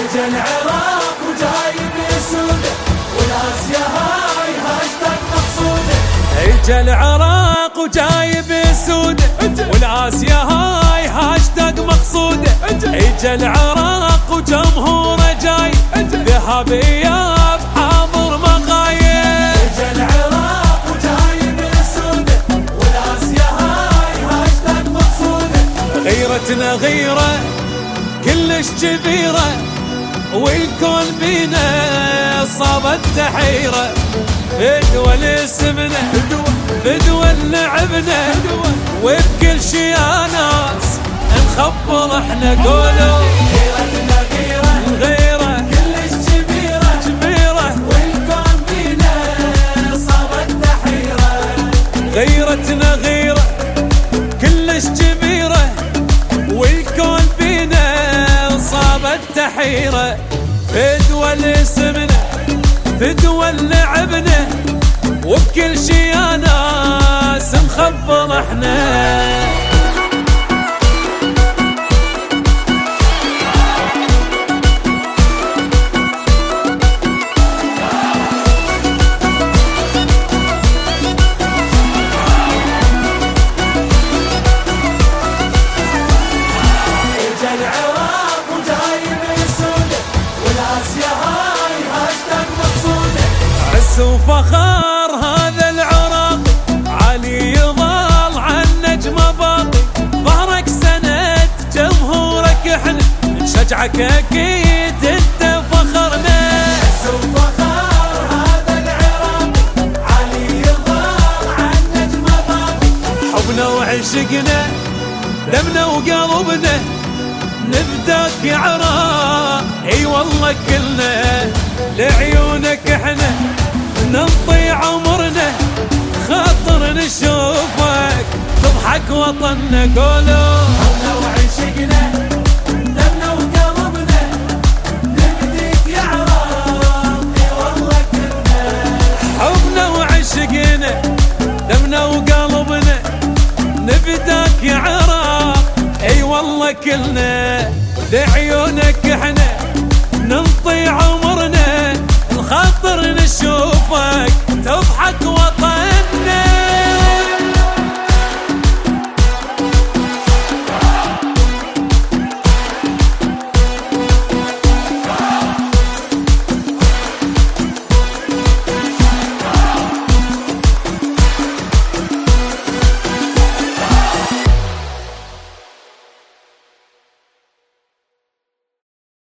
اجا العراق وجايب سوده والاسيا هاي هاشتاق مقصوده. اجا العراق وجايب سوده والاسيا هاي هاشتاق مقصوده. اجا العراق وجمهوره جاي ذهب اياب حاضر مغايب. اجا العراق وجايب سوده والاسيا هاي هاشتاق مقصوده. غيرتنا غيره كلش كبيره والكون بينا صابت تحيره. فدوى لاسمنا فدوى لعبنا وبكل شي يا ناس نخبر احنا قولوا. غيرتنا غيره كلش كبيره والكون بينا صابت تحيره. غيرتنا غيره كلش كبيره والكون بينا صابت تحيره. فدوى لاسمنا فدوى لعبنا وبكل شي يا ناس نخبر احنا. عز وفخار هذا العراق علي يظل عن نجمه باقي. ظهرك سند جمهورك احنا نشجعك اكيد انت فخرنا. عز وفخار هذا العراق علي يظل عن نجمه باقي. حبنا وعشقنا دمنا وقلبنا نفداك يا عراق. اي والله كلنا لعيونك احنا ننطي عمرنا خاطر نشوفك تضحك وطننا قولوا. حبنا وعشقنا دمنا وقلبنا نفديك يا عراق. اي والله كلنا حبنا وعشقنا دمنا وقلبنا نفداك يا عراق. اي والله كلنا لعيونك احنا ننطي عمرنا الخاطر